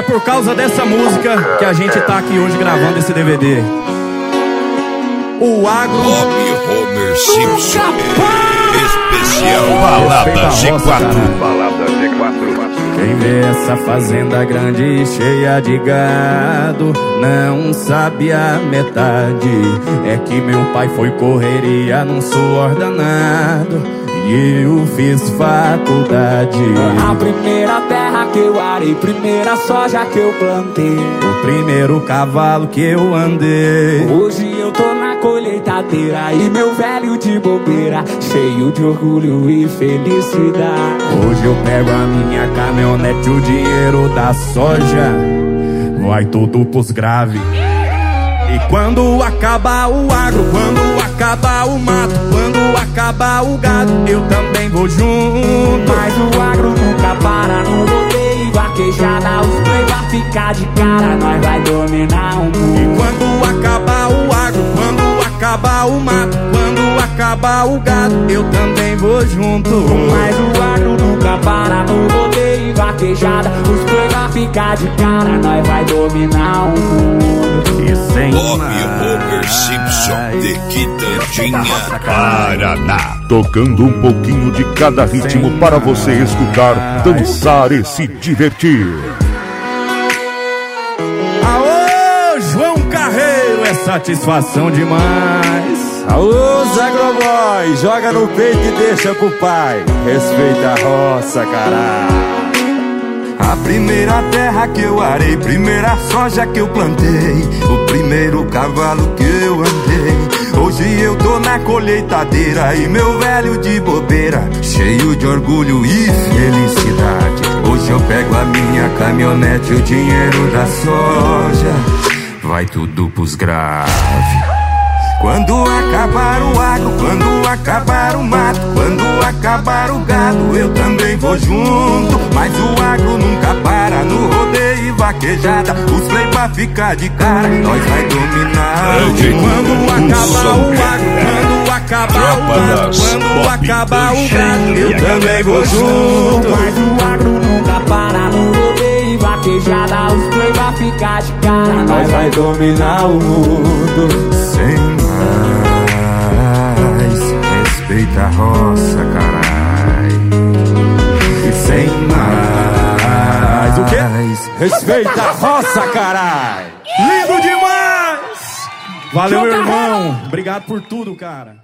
por causa dessa música que a gente tá aqui hoje gravando esse DVD. O agro. Homer Simpson. Especial Balada G4. Balada G4. Quem vê essa fazenda grande e cheia de gado não sabe a metade. É que meu pai foi correria num suor danado e eu fiz faculdade. A primeira terra que eu arei, primeira soja que eu plantei, o primeiro cavalo que eu andei. Hoje eu tô na colheitadeira e meu velho de bobeira, cheio de orgulho e felicidade. Hoje eu pego a minha caminhonete, o dinheiro da soja vai tudo pros graves. E quando acabar o agro, quando acabar o mato, quando acabar o gado, eu também vou junto. Mas o agro nunca para, no rodeio, vaquejada, os play vai ficar de cara, nós vai dominar o mundo. E quando acabar o agro, quando acabar o mato, quando acabar o gado, eu também vou junto. Mas o agro nunca para, no rodeio, vaquejada, os play vai ficar de cara, nós vai dominar o mundo. E sem Homer Simpson de Quitandinha, Paraná. Tocando um pouquinho de cada ritmo para você escutar, dançar e se divertir. Aô, João Carreiro, é satisfação demais. Aô, Zé Agroboy, joga no peito e deixa com o pai. Respeita a roça, caralho. A primeira terra que eu arei, primeira soja que eu plantei, o primeiro cavalo que eu andei. Hoje eu tô na colheitadeira e meu velho de bobeira, cheio de orgulho e felicidade. Hoje eu pego a minha caminhonete, o dinheiro da soja vai tudo pros graves. Quando acabar o agro, quando acabar o mato, quando acabar o gado, eu também vou junto. Mas o agro nunca para, no rodeio e vaquejada, os play pra ficar de cara, nós vai dominar. Quando acabar o agro, quando acabar o mato, quando acabar o gado, eu também vou junto. Mas o agro nunca para, no rodeio e vaquejada, os play vai ficar de cara, nós vai dominar o mundo. Sem respeita a roça, carai. E sem mais. O quê? Respeita a roça, carai. Lindo demais! Valeu, meu irmão. Obrigado por tudo, cara.